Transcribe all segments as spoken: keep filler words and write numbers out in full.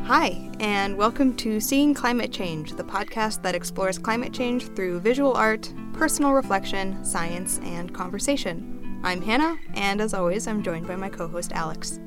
Hi, and welcome to Seeing Climate Change, the podcast that explores climate change through visual art, personal reflection, science, and conversation. I'm Hannah, and as always, I'm joined by my co-host Alex.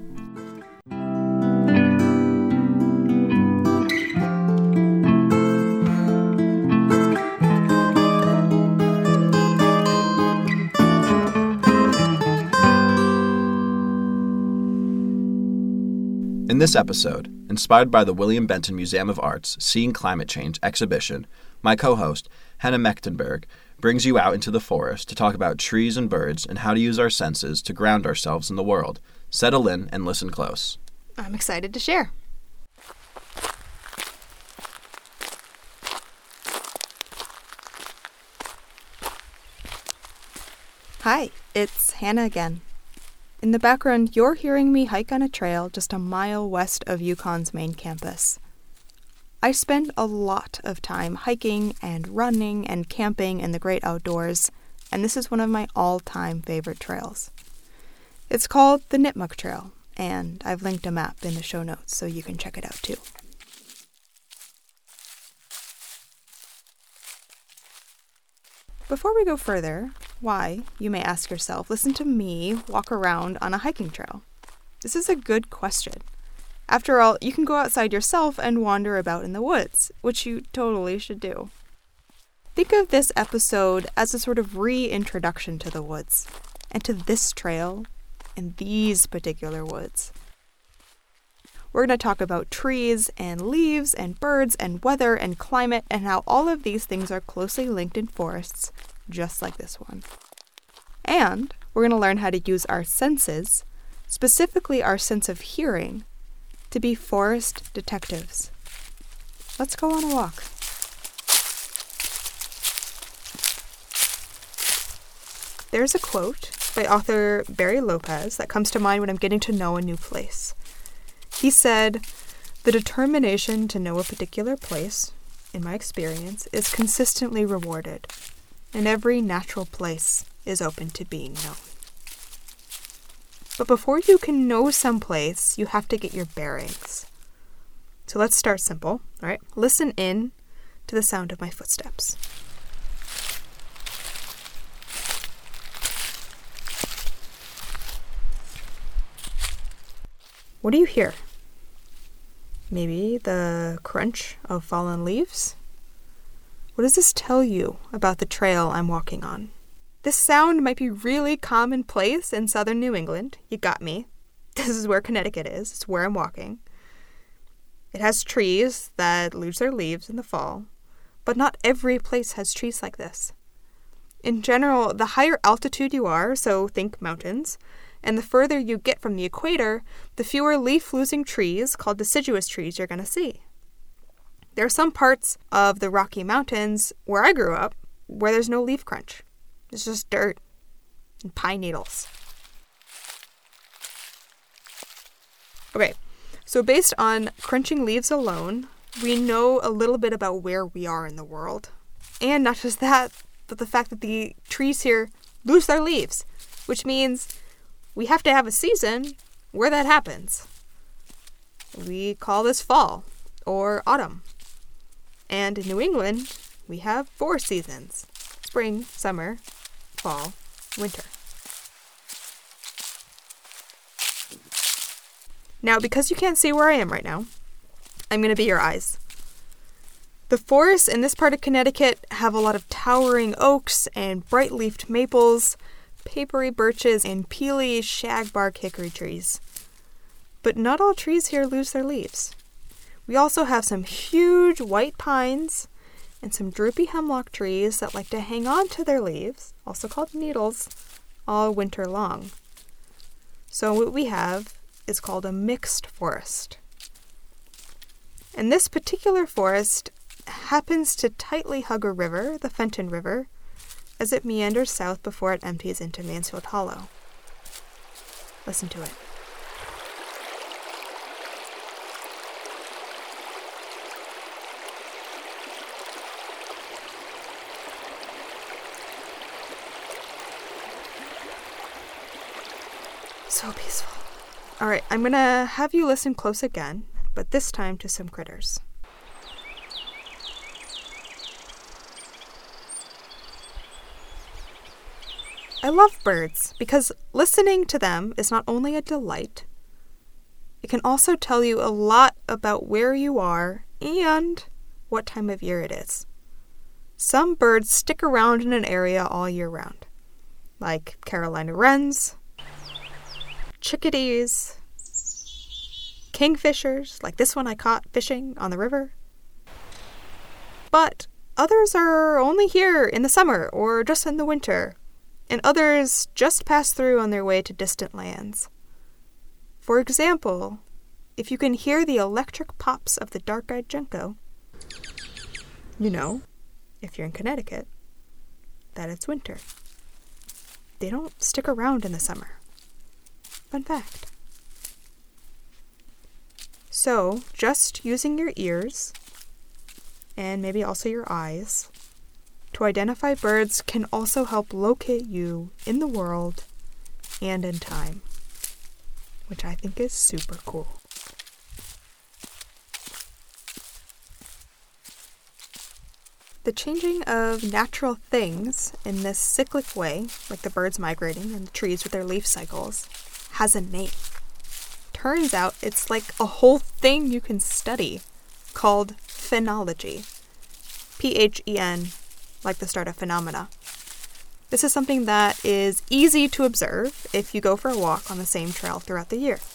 In this episode, inspired by the William Benton Museum of Art's Seeing Climate Change exhibition, my co-host, Hannah Mechtenberg, brings you out into the forest to talk about trees and birds and how to use our senses to ground ourselves in the world. Settle in and listen close. I'm excited to share. Hi, it's Hannah again. In the background, you're hearing me hike on a trail just a mile west of UConn's main campus. I spend a lot of time hiking and running and camping in the great outdoors, and this is one of my all-time favorite trails. It's called the Nipmuc Trail, and I've linked a map in the show notes so you can check it out too. Before we go further, why, you may ask yourself, listen to me walk around on a hiking trail? This is a good question. After all, you can go outside yourself and wander about in the woods, which you totally should do. Think of this episode as a sort of reintroduction to the woods, and to this trail, and these particular woods. We're going to talk about trees and leaves and birds and weather and climate and how all of these things are closely linked in forests, just like this one. And we're going to learn how to use our senses, specifically our sense of hearing, to be forest detectives. Let's go on a walk. There's a quote by author Barry Lopez that comes to mind when I'm getting to know a new place. He said, "The determination to know a particular place, in my experience, is consistently rewarded, and every natural place is open to being known." But before you can know some place, you have to get your bearings. So let's start simple, all right? Listen in to the sound of my footsteps. What do you hear? Maybe the crunch of fallen leaves? What does this tell you about the trail I'm walking on? This sound might be really commonplace in southern New England. You got me. This is where Connecticut is. It's where I'm walking. It has trees that lose their leaves in the fall, but not every place has trees like this. In general, the higher altitude you are, so think mountains, and the further you get from the equator, the fewer leaf-losing trees, called deciduous trees, you're going to see. There are some parts of the Rocky Mountains, where I grew up, where there's no leaf crunch. It's just dirt and pine needles. Okay, so based on crunching leaves alone, we know a little bit about where we are in the world. And not just that, but the fact that the trees here lose their leaves, which means we have to have a season where that happens. We call this fall or autumn. And in New England, we have four seasons: spring, summer, fall, winter. Now, because you can't see where I am right now, I'm going to be your eyes. The forests in this part of Connecticut have a lot of towering oaks and bright-leafed maples, papery birches, and peely shagbark hickory trees. But not all trees here lose their leaves. We also have some huge white pines and some droopy hemlock trees that like to hang on to their leaves, also called needles, all winter long. So what we have is called a mixed forest. And this particular forest happens to tightly hug a river, the Fenton River, as it meanders south before it empties into Mansfield Hollow. Listen to it. So peaceful. All right, I'm going to have you listen close again. but this time to some critters. I love birds because listening to them is not only a delight, it can also tell you a lot about where you are and what time of year it is. Some birds stick around in an area all year round, like Carolina wrens, chickadees, kingfishers, like this one I caught fishing on the river. But others are only here in the summer or just in the winter, and others just pass through on their way to distant lands. For example, if you can hear the electric pops of the dark-eyed junco, you know, if you're in Connecticut, that it's winter. They don't stick around in the summer. Fun fact. So, just using your ears, and maybe also your eyes, to identify birds can also help locate you in the world and in time, which I think is super cool. The changing of natural things in this cyclic way, like the birds migrating and the trees with their leaf cycles, has a name. Turns out it's like a whole thing you can study called phenology. P H E N, like the start of phenomena. This is something that is easy to observe if you go for a walk on the same trail throughout the year.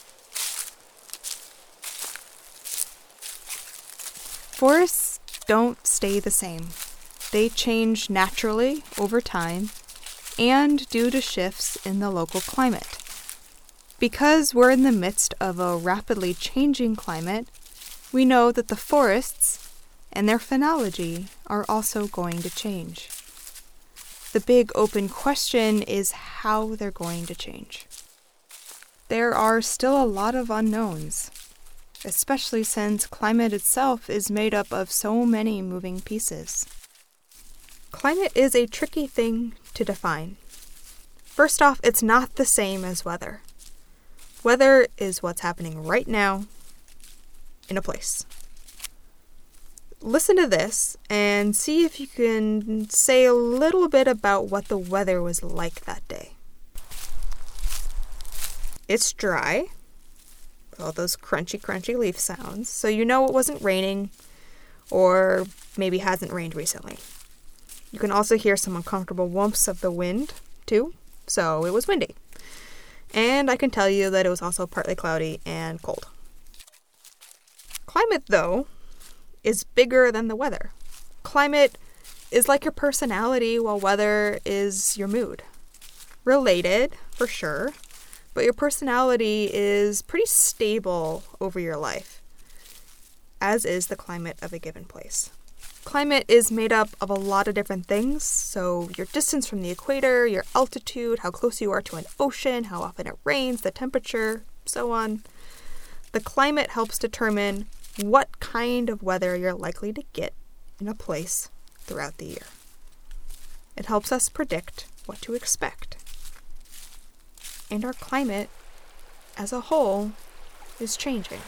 Forests don't stay the same. They change naturally over time and due to shifts in the local climate. Because we're in the midst of a rapidly changing climate, we know that the forests and their phenology are also going to change. The big open question is how they're going to change. There are still a lot of unknowns, especially since climate itself is made up of so many moving pieces. Climate is a tricky thing to define. First off, it's not the same as weather. Weather is what's happening right now in a place. Listen to this and see if you can say a little bit about what the weather was like that day. It's dry, with all those crunchy, crunchy leaf sounds, so you know it wasn't raining or maybe hasn't rained recently. You can also hear some uncomfortable whumps of the wind, too, so it was windy. And I can tell you that it was also partly cloudy and cold. Climate, though, is bigger than the weather. Climate is like your personality, while weather is your mood. Related, for sure, but your personality is pretty stable over your life, as is the climate of a given place. Climate is made up of a lot of different things, so your distance from the equator, your altitude, how close you are to an ocean, how often it rains, the temperature, so on. The climate helps determine what kind of weather you're likely to get in a place throughout the year. It helps us predict what to expect. And our climate, as a whole, is changing.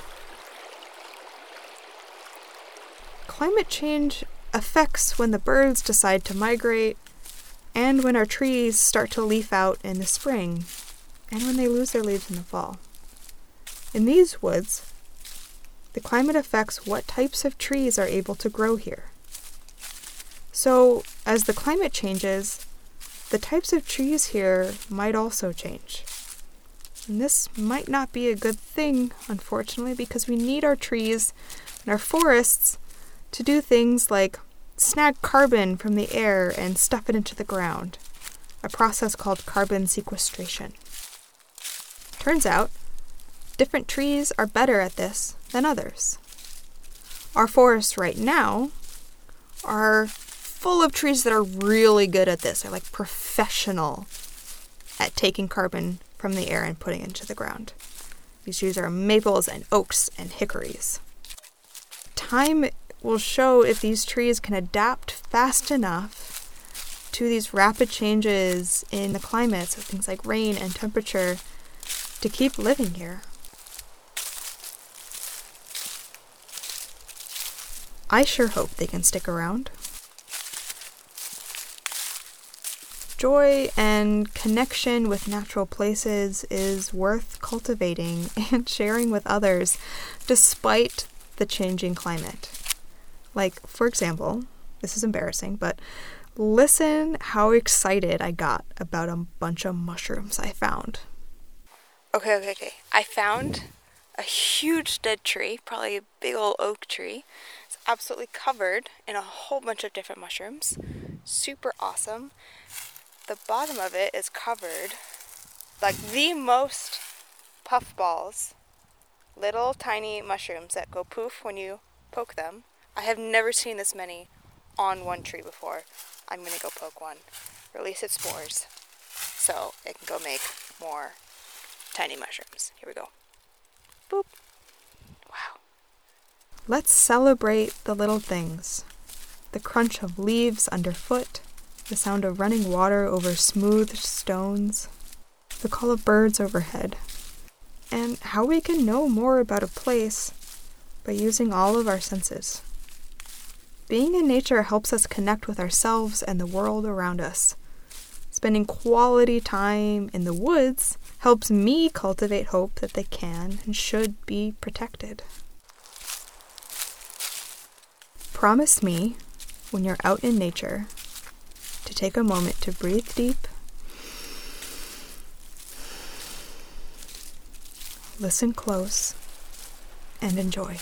Climate change affects when the birds decide to migrate, and when our trees start to leaf out in the spring, and when they lose their leaves in the fall. In these woods, the climate affects what types of trees are able to grow here. So, as the climate changes, the types of trees here might also change. And this might not be a good thing, unfortunately, because we need our trees and our forests to do things like snag carbon from the air and stuff it into the ground, a process called carbon sequestration. Turns out, different trees are better at this than others. Our forests right now are full of trees that are really good at this. They're like professional at taking carbon from the air and putting it into the ground. These trees are maples and oaks and hickories. Time will show if these trees can adapt fast enough to these rapid changes in the climate, so things like rain and temperature, to keep living here. I sure hope they can stick around. Joy and connection with natural places is worth cultivating and sharing with others, despite the changing climate. Like, for example, this is embarrassing, but listen how excited I got about a bunch of mushrooms I found. Okay, okay, okay. I found a huge dead tree, probably a big old oak tree. It's absolutely covered in a whole bunch of different mushrooms. Super awesome. The bottom of it is covered, like the most puffballs, little tiny mushrooms that go poof when you poke them. I have never seen this many on one tree before. I'm going to go poke one, release its spores, so it can go make more tiny mushrooms. Here we go. Boop. Wow. Let's celebrate the little things. The crunch of leaves underfoot, the sound of running water over smooth stones, the call of birds overhead, and how we can know more about a place by using all of our senses. Being in nature helps us connect with ourselves and the world around us. Spending quality time in the woods helps me cultivate hope that they can and should be protected. Promise me, when you're out in nature, to take a moment to breathe deep, listen close, and enjoy.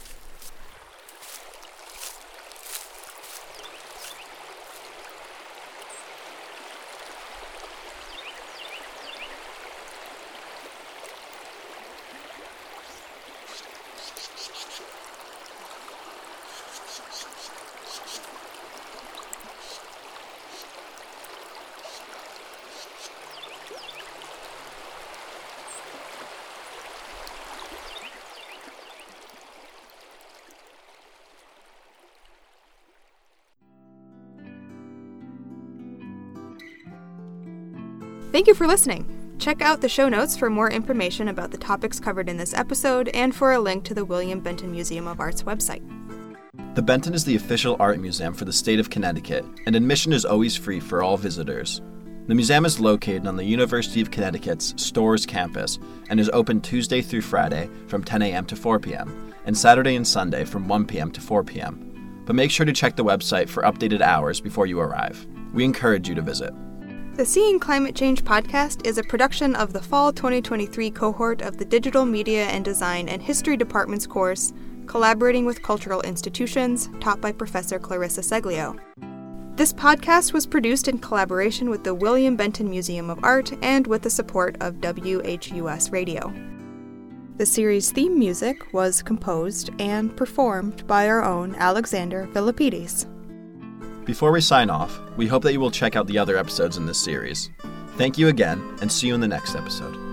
Thank you for listening. Check out the show notes for more information about the topics covered in this episode and for a link to the William Benton Museum of Art's website. The Benton is the official art museum for the state of Connecticut, and admission is always free for all visitors. The museum is located on the University of Connecticut's Storrs campus and is open Tuesday through Friday from ten a.m. to four p.m. and Saturday and Sunday from one p.m. to four p.m. But make sure to check the website for updated hours before you arrive. We encourage you to visit. The Seeing Climate Change podcast is a production of the Fall twenty twenty-three cohort of the Digital Media and Design and History Department's course, Collaborating with Cultural Institutions, taught by Professor Clarissa Seglio. This podcast was produced in collaboration with the William Benton Museum of Art and with the support of W H U S Radio. The series' theme music was composed and performed by our own Alexander Philippides. Before we sign off, we hope that you will check out the other episodes in this series. Thank you again, and see you in the next episode.